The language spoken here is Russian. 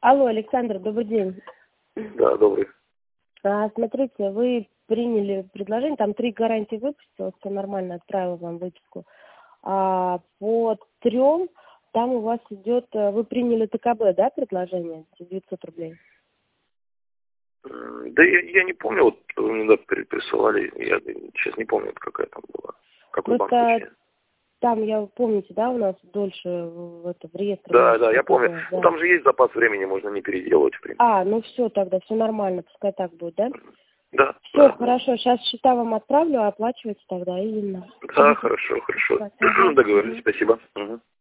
Алло, Александр, добрый день. Да, добрый. Смотрите, вы приняли предложение, там 3 гарантии выпустила, все нормально, отправила вам выписку. По 3 там у вас идет, вы приняли ТКБ, да, предложение, 900 рублей? Да я не помню, вот вы мне присылали, я сейчас не помню, какая там была. Какой банк точнее. Там, помните, да, у нас дольше в реестре. Да, я помню. Да. Ну, там же есть запас времени, можно не переделывать, в принципе. Ну все тогда, все нормально, пускай так будет, да? Да. Все, да. хорошо, сейчас счета вам отправлю, оплачивайте тогда именно. Да, хорошо. Спасибо. Договорились, спасибо. Угу.